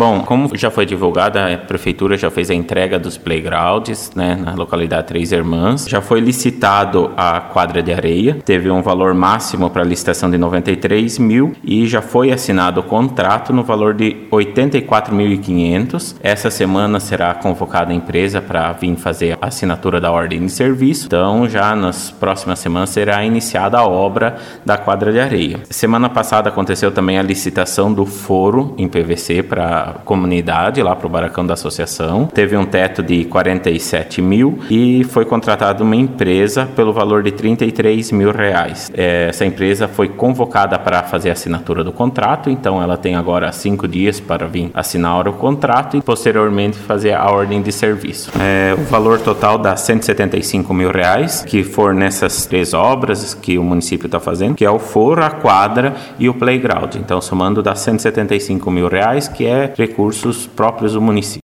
Bom, como já foi divulgada, a Prefeitura já fez a entrega dos playgrounds, né, na localidade Três Irmãs. Já foi licitado a quadra de areia, teve um valor máximo para licitação de 93 mil e já foi assinado o contrato no valor de 84.500. Essa semana será convocada a empresa para vir fazer a assinatura da ordem de serviço. Então, já nas próximas semanas será iniciada a obra da quadra de areia. Semana passada aconteceu também a licitação do foro em PVC para a comunidade, lá para o barracão da associação. Teve um teto de 47 mil e foi contratada uma empresa pelo valor de 33 mil reais. Essa empresa foi convocada para fazer a assinatura do contrato, então ela tem agora 5 dias para vir assinar o contrato e posteriormente fazer a ordem de serviço. O valor total dá 175 mil reais, que for nessas 3 obras que o município está fazendo, que é o foro, a quadra e o playground. Então, somando dá 175 mil reais, que é recursos próprios do município.